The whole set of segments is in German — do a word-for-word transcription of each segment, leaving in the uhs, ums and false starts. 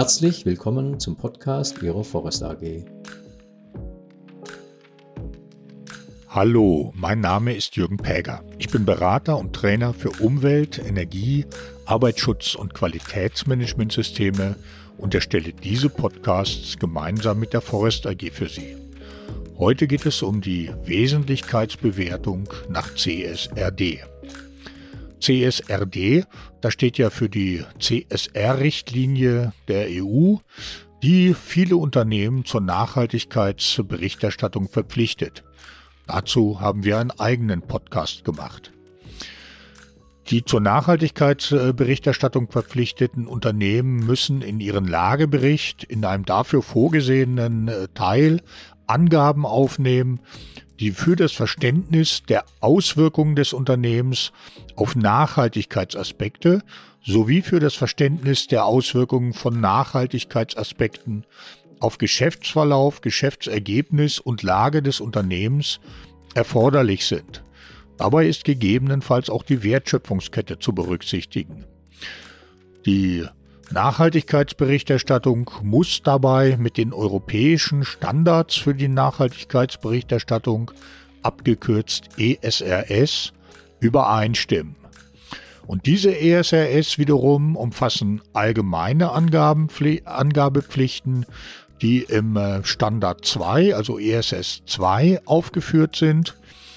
Herzlich willkommen zum Podcast Ihrer Forest A G. Hallo, mein Name ist Jürgen Päger. Ich bin Berater und Trainer für Umwelt-, Energie-, Arbeitsschutz- und Qualitätsmanagementsysteme und erstelle diese Podcasts gemeinsam mit der Forest A G für Sie. Heute geht es um die Wesentlichkeitsbewertung nach C S R D. C S R D, das steht ja für die C S R-Richtlinie der E U, die viele Unternehmen zur Nachhaltigkeitsberichterstattung verpflichtet. Dazu haben wir einen eigenen Podcast gemacht. Die zur Nachhaltigkeitsberichterstattung verpflichteten Unternehmen müssen in ihren Lagebericht in einem dafür vorgesehenen Teil Angaben aufnehmen, die für das Verständnis der Auswirkungen des Unternehmens auf Nachhaltigkeitsaspekte sowie für das Verständnis der Auswirkungen von Nachhaltigkeitsaspekten auf Geschäftsverlauf, Geschäftsergebnis und Lage des Unternehmens erforderlich sind. Dabei ist gegebenenfalls auch die Wertschöpfungskette zu berücksichtigen. Die Nachhaltigkeitsberichterstattung muss dabei mit den europäischen Standards für die Nachhaltigkeitsberichterstattung, abgekürzt E S R S, übereinstimmen. Und diese E S R S wiederum umfassen allgemeine Angaben, Angabepflichten, die im Standard zwei, also E S S zwei, aufgeführt sind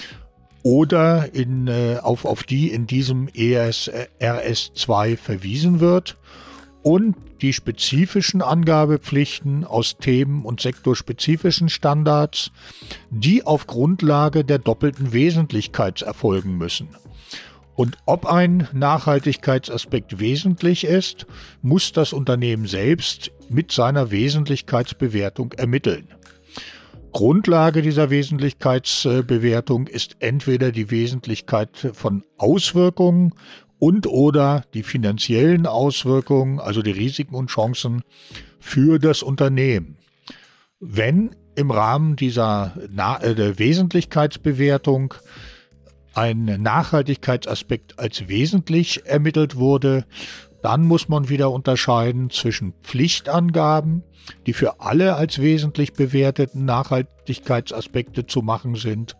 oder in, auf, auf die in diesem E S R S zwei verwiesen wird, und die spezifischen Angabepflichten aus themen- und sektorspezifischen Standards, die auf Grundlage der doppelten Wesentlichkeit erfolgen müssen. Und ob ein Nachhaltigkeitsaspekt wesentlich ist, muss das Unternehmen selbst mit seiner Wesentlichkeitsbewertung ermitteln. Grundlage dieser Wesentlichkeitsbewertung ist entweder die Wesentlichkeit von Auswirkungen und oder die finanziellen Auswirkungen, also die Risiken und Chancen für das Unternehmen. Wenn im Rahmen dieser Na- äh, Wesentlichkeitsbewertung ein Nachhaltigkeitsaspekt als wesentlich ermittelt wurde, dann muss man wieder unterscheiden zwischen Pflichtangaben, die für alle als wesentlich bewerteten Nachhaltigkeitsaspekte zu machen sind,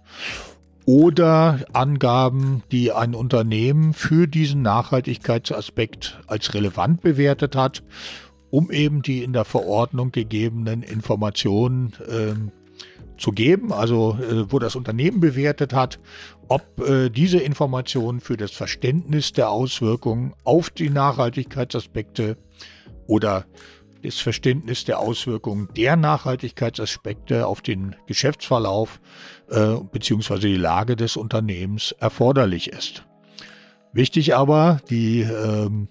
oder Angaben, die ein Unternehmen für diesen Nachhaltigkeitsaspekt als relevant bewertet hat, um eben die in der Verordnung gegebenen Informationen äh, zu geben, also äh, wo das Unternehmen bewertet hat, ob äh, diese Informationen für das Verständnis der Auswirkungen auf die Nachhaltigkeitsaspekte oder das Verständnis der Auswirkungen der Nachhaltigkeitsaspekte auf den Geschäftsverlauf äh, bzw. die Lage des Unternehmens erforderlich ist. Wichtig aber, die, ähm,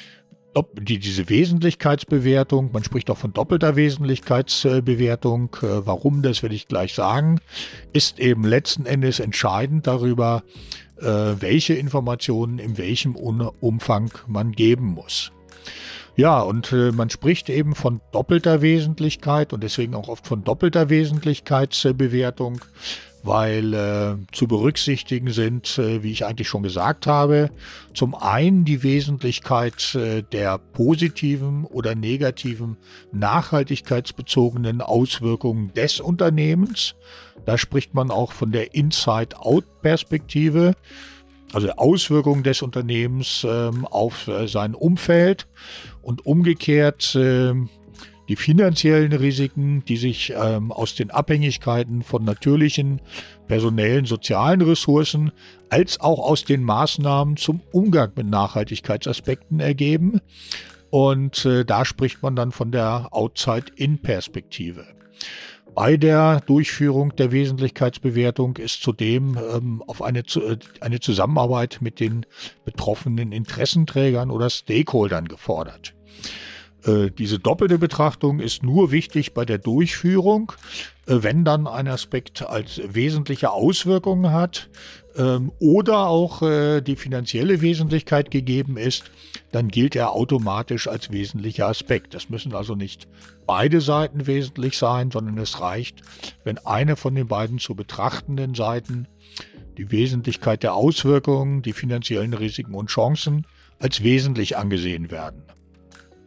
die, diese Wesentlichkeitsbewertung, man spricht auch von doppelter Wesentlichkeitsbewertung, äh, warum, das werde ich gleich sagen, ist eben letzten Endes entscheidend darüber, äh, welche Informationen in welchem Umfang man geben muss. Ja, und äh, man spricht eben von doppelter Wesentlichkeit und deswegen auch oft von doppelter Wesentlichkeitsbewertung, weil äh, zu berücksichtigen sind, äh, wie ich eigentlich schon gesagt habe, zum einen die Wesentlichkeit äh, der positiven oder negativen nachhaltigkeitsbezogenen Auswirkungen des Unternehmens. Da spricht man auch von der Inside-Out-Perspektive. Also Auswirkungen des Unternehmens ähm, auf äh, sein Umfeld und umgekehrt äh, die finanziellen Risiken, die sich ähm, aus den Abhängigkeiten von natürlichen, personellen, sozialen Ressourcen als auch aus den Maßnahmen zum Umgang mit Nachhaltigkeitsaspekten ergeben. Und äh, da spricht man dann von der Outside-In-Perspektive. Bei der Durchführung der Wesentlichkeitsbewertung ist zudem ähm, auf eine, eine Zusammenarbeit mit den betroffenen Interessenträgern oder Stakeholdern gefordert. Äh, diese doppelte Betrachtung ist nur wichtig bei der Durchführung, äh, wenn dann ein Aspekt als wesentliche Auswirkungen hat ähm, oder auch äh, die finanzielle Wesentlichkeit gegeben ist, dann gilt er automatisch als wesentlicher Aspekt. Das müssen also nicht beide Seiten wesentlich sein, sondern es reicht, wenn eine von den beiden zu betrachtenden Seiten die Wesentlichkeit der Auswirkungen, die finanziellen Risiken und Chancen als wesentlich angesehen werden.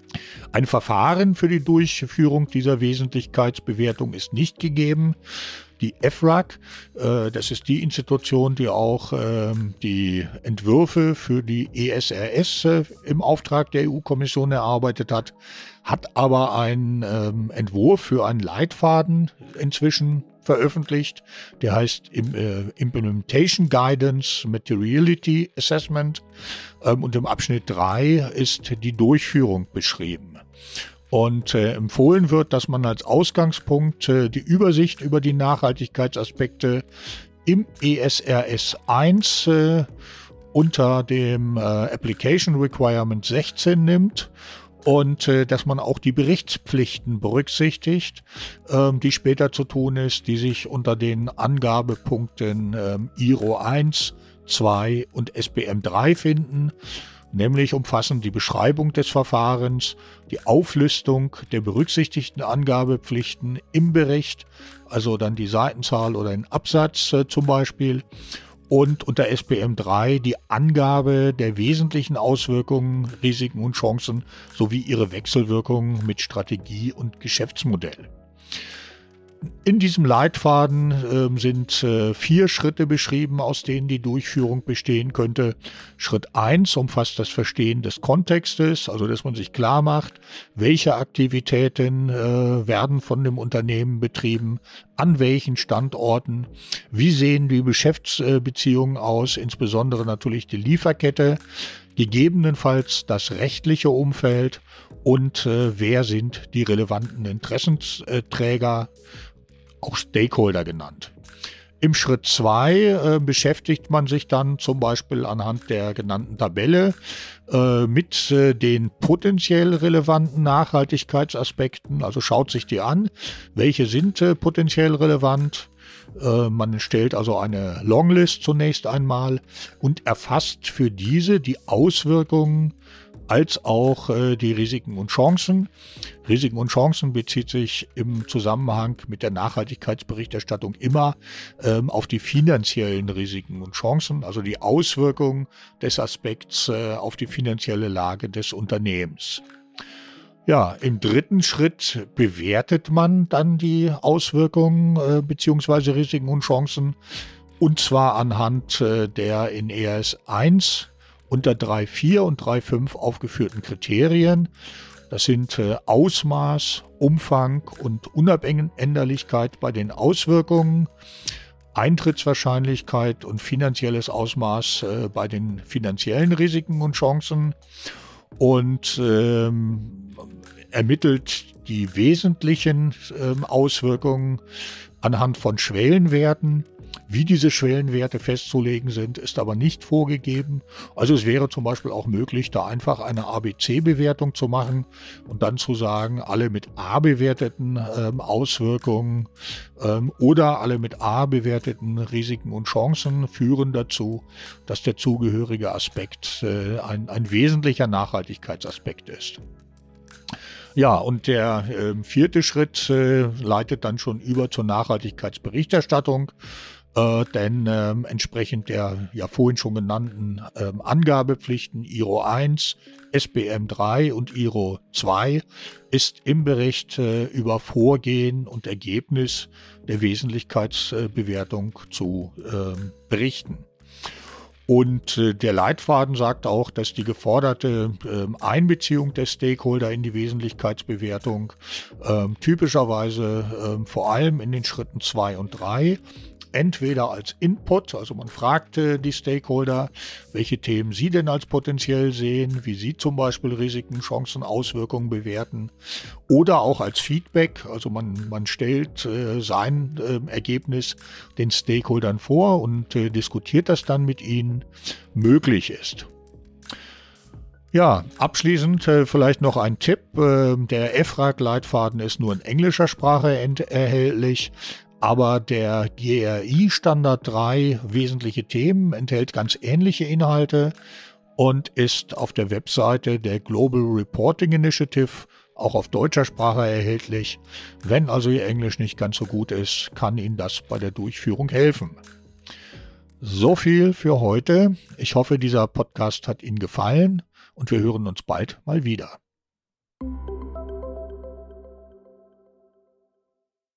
Ein Verfahren für die Durchführung dieser Wesentlichkeitsbewertung ist nicht gegeben. Die E F R A G, äh, das ist die Institution, die auch äh, die Entwürfe für die E S R S äh, im Auftrag der E U-Kommission erarbeitet hat, hat aber einen ähm, Entwurf für einen Leitfaden inzwischen veröffentlicht. Der heißt im, äh, Implementation Guidance Materiality Assessment ähm, und im Abschnitt drei ist die Durchführung beschrieben. Und äh, empfohlen wird, dass man als Ausgangspunkt äh, die Übersicht über die Nachhaltigkeitsaspekte im E S R S eins äh, unter dem äh, Application Requirement sechzehn nimmt und äh, dass man auch die Berichtspflichten berücksichtigt, äh, die später zu tun ist, die sich unter den Angabepunkten äh, I R O eins, zwei und S B M drei finden. Nämlich umfassen die Beschreibung des Verfahrens, die Auflistung der berücksichtigten Angabepflichten im Bericht, also dann die Seitenzahl oder den Absatz äh, zum Beispiel, und unter S B M drei die Angabe der wesentlichen Auswirkungen, Risiken und Chancen sowie ihre Wechselwirkungen mit Strategie und Geschäftsmodell. In diesem Leitfaden äh, sind äh, vier Schritte beschrieben, aus denen die Durchführung bestehen könnte. Schritt eins umfasst das Verstehen des Kontextes, also dass man sich klar macht, welche Aktivitäten äh, werden von dem Unternehmen betrieben, an welchen Standorten, wie sehen die Geschäftsbeziehungen aus, insbesondere natürlich die Lieferkette, gegebenenfalls das rechtliche Umfeld und äh, wer sind die relevanten Interessenträger, auch Stakeholder genannt. Im Schritt zwei äh, beschäftigt man sich dann zum Beispiel anhand der genannten Tabelle äh, mit äh, den potenziell relevanten Nachhaltigkeitsaspekten, also schaut sich die an, welche sind äh, potenziell relevant. Äh, man stellt also eine Longlist zunächst einmal und erfasst für diese die Auswirkungen als auch äh, die Risiken und Chancen. Risiken und Chancen bezieht sich im Zusammenhang mit der Nachhaltigkeitsberichterstattung immer ähm, auf die finanziellen Risiken und Chancen, also die Auswirkungen des Aspekts äh, auf die finanzielle Lage des Unternehmens. Ja, im dritten Schritt bewertet man dann die Auswirkungen äh, bzw. Risiken und Chancen, und zwar anhand äh, der in E R S eins unter drei Punkt vier und drei Punkt fünf aufgeführten Kriterien. Das sind äh, Ausmaß, Umfang und Unabänderlichkeit bei den Auswirkungen, Eintrittswahrscheinlichkeit und finanzielles Ausmaß äh, bei den finanziellen Risiken und Chancen und ähm, ermittelt die wesentlichen äh, Auswirkungen anhand von Schwellenwerten. Wie diese Schwellenwerte festzulegen sind, ist aber nicht vorgegeben. Also es wäre zum Beispiel auch möglich, da einfach eine A B C-Bewertung zu machen und dann zu sagen, alle mit A bewerteten ähm, Auswirkungen ähm, oder alle mit A bewerteten Risiken und Chancen führen dazu, dass der zugehörige Aspekt äh, ein, ein wesentlicher Nachhaltigkeitsaspekt ist. Ja, und der äh, vierte Schritt äh, leitet dann schon über zur Nachhaltigkeitsberichterstattung. Äh, denn äh, entsprechend der ja vorhin schon genannten äh, Angabepflichten I R O eins, S B M drei und I R O zwei ist im Bericht äh, über Vorgehen und Ergebnis der Wesentlichkeitsbewertung äh, zu äh, berichten. Und äh, der Leitfaden sagt auch, dass die geforderte äh, Einbeziehung der Stakeholder in die Wesentlichkeitsbewertung äh, typischerweise äh, vor allem in den Schritten zwei und drei entweder als Input, also man fragte die Stakeholder, welche Themen sie denn als potenziell sehen, wie sie zum Beispiel Risiken, Chancen, Auswirkungen bewerten, oder auch als Feedback, also man, man stellt äh, sein äh, Ergebnis den Stakeholdern vor und äh, diskutiert das dann mit ihnen, möglich ist. Ja, abschließend äh, vielleicht noch ein Tipp. Äh, der E F R A G-Leitfaden ist nur in englischer Sprache erhältlich. Aber der G R I-Standard drei wesentliche Themen enthält ganz ähnliche Inhalte und ist auf der Webseite der Global Reporting Initiative auch auf deutscher Sprache erhältlich. Wenn also Ihr Englisch nicht ganz so gut ist, kann Ihnen das bei der Durchführung helfen. So viel für heute. Ich hoffe, dieser Podcast hat Ihnen gefallen und wir hören uns bald mal wieder.